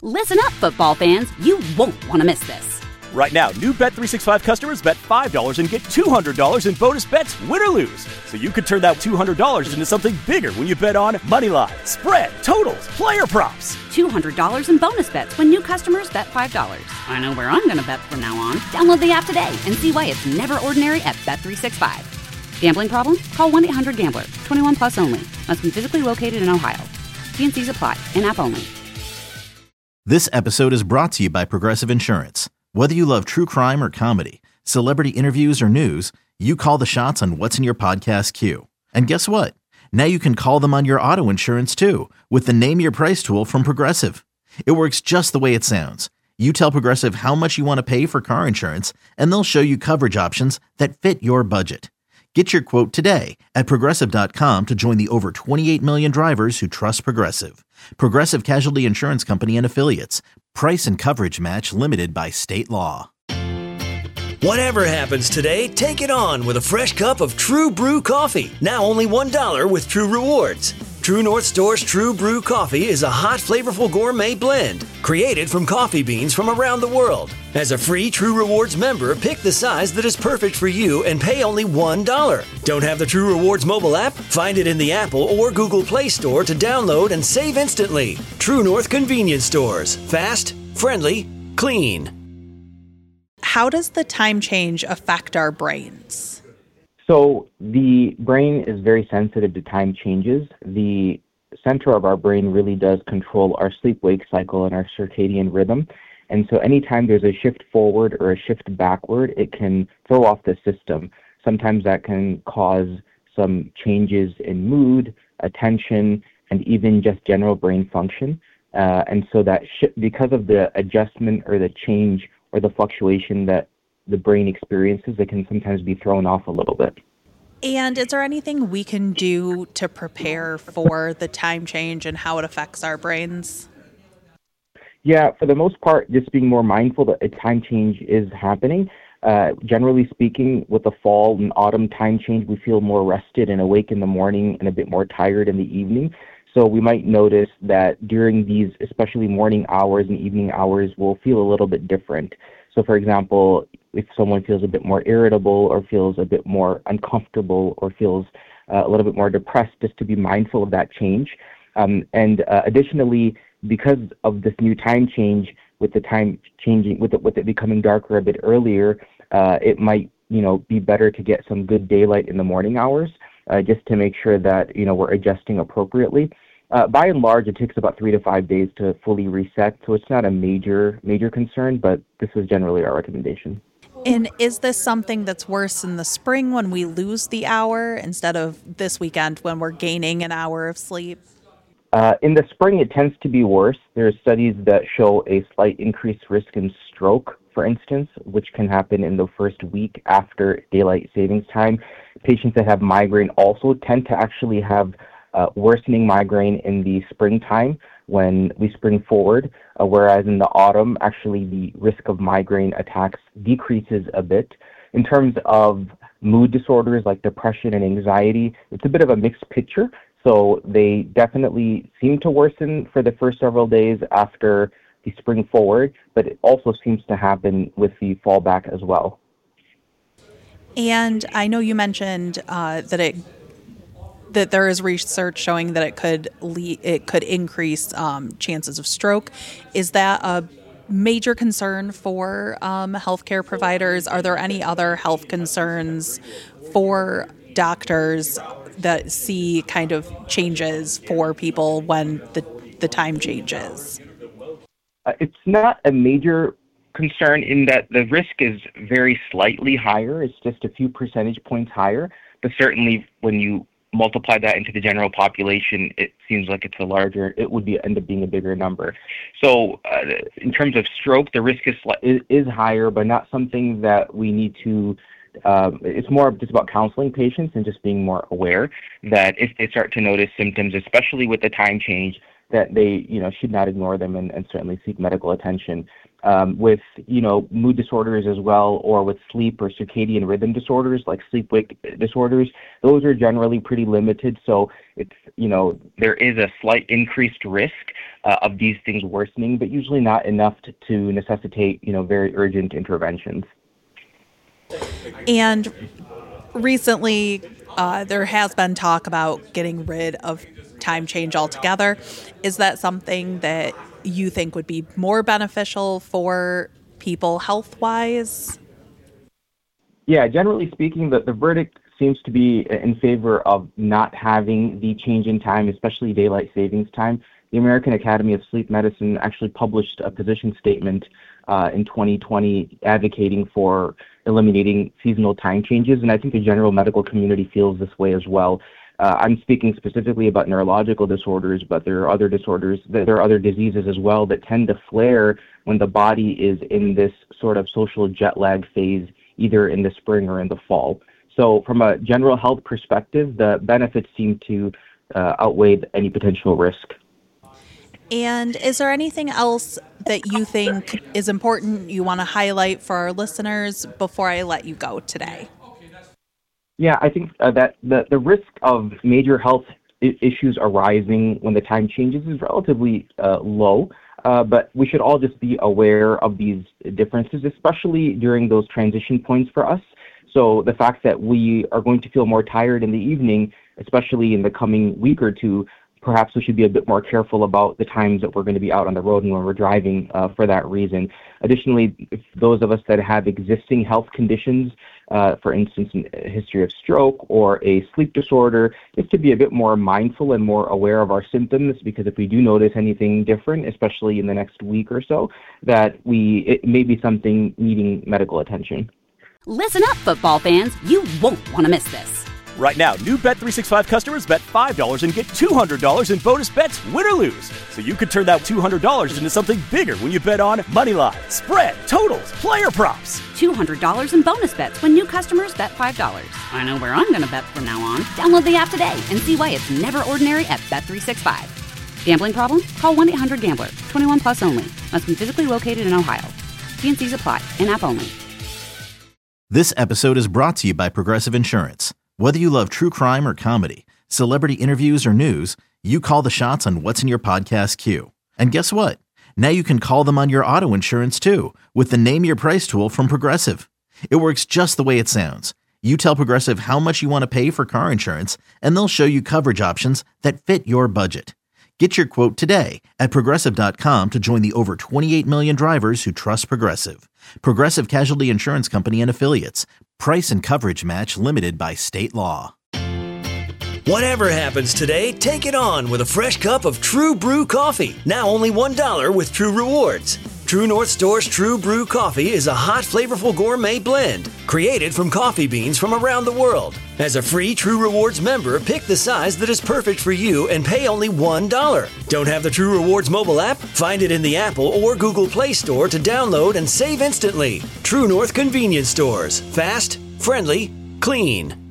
Listen up, football fans. You won't want to miss this. Right now, new Bet365 customers bet $5 and get $200 in bonus bets, win or lose. So you could turn that $200 into something bigger when you bet on money line, spread, totals, player props. $200 in bonus bets when new customers bet $5. I know where I'm going to bet from now on. Download the app today and see why it's never ordinary at Bet365. Gambling problem? Call 1-800-GAMBLER. 21 plus only. Must be physically located in Ohio. T&Cs apply. In-app only. This episode is brought to you by Progressive Insurance. Whether you love true crime or comedy, celebrity interviews or news, you call the shots on what's in your podcast queue. And guess what? Now you can call them on your auto insurance too with the Name Your Price tool from Progressive. It works just the way it sounds. You tell Progressive how much you want to pay for car insurance, and they'll show you coverage options that fit your budget. Get your quote today at Progressive.com to join the over 28 million drivers who trust Progressive. Progressive Casualty Insurance Company and Affiliates. Price and coverage match limited by state law. Whatever happens today, take it on with a fresh cup of True Brew coffee. Now only $1 with True Rewards. True North Store's True Brew coffee is a hot, flavorful gourmet blend created from coffee beans from around the world. As a free True Rewards member, pick the size that is perfect for you and pay only $1. Don't have the True Rewards mobile app? Find it in the Apple or Google Play Store to download and save instantly. True North Convenience Stores. Fast, friendly, clean. How does the time change affect our brains? So the brain is very sensitive to time changes. The center of our brain really does control our sleep-wake cycle and our circadian rhythm. And so anytime there's a shift forward or a shift backward, it can throw off the system. Sometimes that can cause some changes in mood, attention, and even just general brain function. And so that because of the adjustment or the change or the fluctuation that the brain experiences, it can sometimes be thrown off a little bit. And is there anything we can do to prepare for the time change and how it affects our brains? Yeah, for the most part, just being more mindful that a time change is happening. Generally speaking, with the fall and autumn time change, we feel more rested and awake in the morning and a bit more tired in the evening. So we might notice that during these, especially morning hours and evening hours, we'll feel a little bit different. So for example, if someone feels a bit more irritable or feels a bit more uncomfortable or feels a little bit more depressed, just to be mindful of that change. Additionally, because of this new time change, with the time changing, with it becoming darker a bit earlier, it might be better to get some good daylight in the morning hours, just to make sure that we're adjusting appropriately. By and large, it takes about 3 to 5 days to fully reset, so it's not a major concern, but this is generally our recommendation. And is this something that's worse in the spring when we lose the hour instead of this weekend when we're gaining an hour of sleep? In the spring, it tends to be worse. There are studies that show a slight increased risk in stroke, for instance, which can happen in the first week after daylight savings time. Patients that have migraine also tend to actually have worsening migraine in the springtime when we spring forward, whereas in the autumn, actually the risk of migraine attacks decreases a bit. In terms of mood disorders like depression and anxiety, it's a bit of a mixed picture. So they definitely seem to worsen for the first several days after the spring forward, but it also seems to happen with the fall back as well. And I know you mentioned that there is research showing that it could increase chances of stroke. Is that a major concern for healthcare providers? Are there any other health concerns for doctors that see kind of changes for people when the time changes? It's not a major concern in that the risk is very slightly higher. It's just a few percentage points higher. But certainly when you multiply that into the general population, it seems like it would end up being a bigger number. So in terms of stroke, the risk is higher, but not something that we need to it's more just about counseling patients and just being more aware that if they start to notice symptoms, especially with the time change, that they, should not ignore them and certainly seek medical attention. With, mood disorders as well, or with sleep or circadian rhythm disorders like sleep-wake disorders, those are generally pretty limited. So it's, there is a slight increased risk of these things worsening, but usually not enough to necessitate, very urgent interventions. And recently, there has been talk about getting rid of time change altogether. Is that something that you think would be more beneficial for people health-wise? Yeah, generally speaking, the verdict seems to be in favor of not having the change in time, especially daylight savings time. The American Academy of Sleep Medicine actually published a position statement in 2020 advocating for eliminating seasonal time changes, and I think the general medical community feels this way as well. I'm speaking specifically about neurological disorders, but there are other disorders, there are other diseases as well that tend to flare when the body is in this sort of social jet lag phase, either in the spring or in the fall. So from a general health perspective, the benefits seem to outweigh any potential risk. And is there anything else that you think is important you want to highlight for our listeners before I let you go today? Yeah, I think that the risk of major health issues arising when the time changes is relatively low, but we should all just be aware of these differences, especially during those transition points for us. So the fact that we are going to feel more tired in the evening, especially in the coming week or two, perhaps we should be a bit more careful about the times that we're going to be out on the road and when we're driving for that reason. Additionally, if those of us that have existing health conditions, for instance, a history of stroke or a sleep disorder, is to be a bit more mindful and more aware of our symptoms, because if we do notice anything different, especially in the next week or so, that it may be something needing medical attention. Listen up, football fans. You won't want to miss this. Right now, new Bet365 customers bet $5 and get $200 in bonus bets, win or lose. So you could turn that $200 into something bigger when you bet on moneyline, spread, totals, player props. $200 in bonus bets when new customers bet $5. I know where I'm going to bet from now on. Download the app today and see why it's never ordinary at Bet365. Gambling problem? Call 1-800-GAMBLER. 21 plus only. Must be physically located in Ohio. T&Cs apply. In-app only. This episode is brought to you by Progressive Insurance. Whether you love true crime or comedy, celebrity interviews or news, you call the shots on what's in your podcast queue. And guess what? Now you can call them on your auto insurance too, with the Name Your Price tool from Progressive. It works just the way it sounds. You tell Progressive how much you want to pay for car insurance, and they'll show you coverage options that fit your budget. Get your quote today at Progressive.com to join the over 28 million drivers who trust Progressive. Progressive Casualty Insurance Company and Affiliates. Price and coverage match limited by state law. Whatever happens today, take it on with a fresh cup of True Brew coffee. Now only $1 with True Rewards. True North Store's True Brew coffee is a hot, flavorful gourmet blend created from coffee beans from around the world. As a free True Rewards member, pick the size that is perfect for you and pay only $1. Don't have the True Rewards mobile app? Find it in the Apple or Google Play Store to download and save instantly. True North Convenience Stores. Fast, friendly, clean.